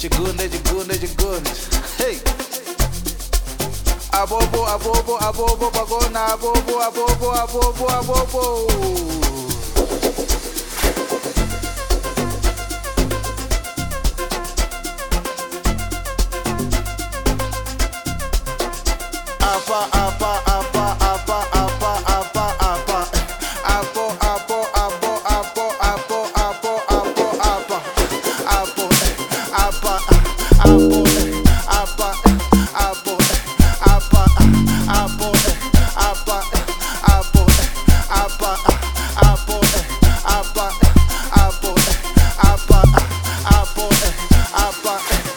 Chigunde, chigunde, chigunde. Hey. Abobo, abobo, abobo, bagona, abobo, abobo, abobo, abobo. Apa, apa, apa, apa, apa, apa, apa. Apo, apo, apo, apo, apo, apo, apo, apa. Apo, apa, apo, apa, apo, apa, apo, apa, apo, apa, apo, apa, apo, apa, apo, apa.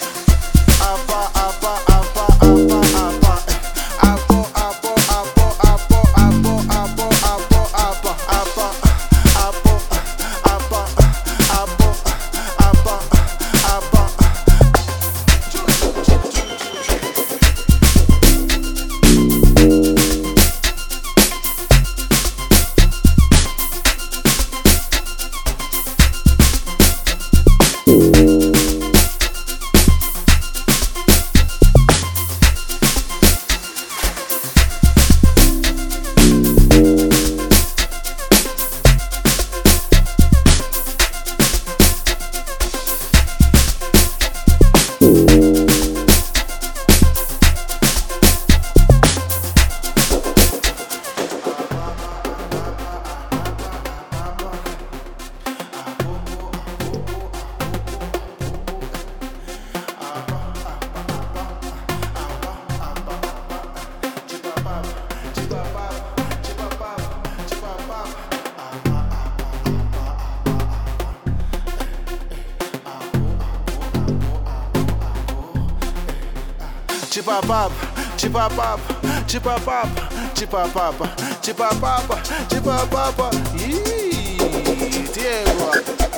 Chipapap, chipapap, chipapap, chipapap, chipapap, chipapap. Yee, Diego.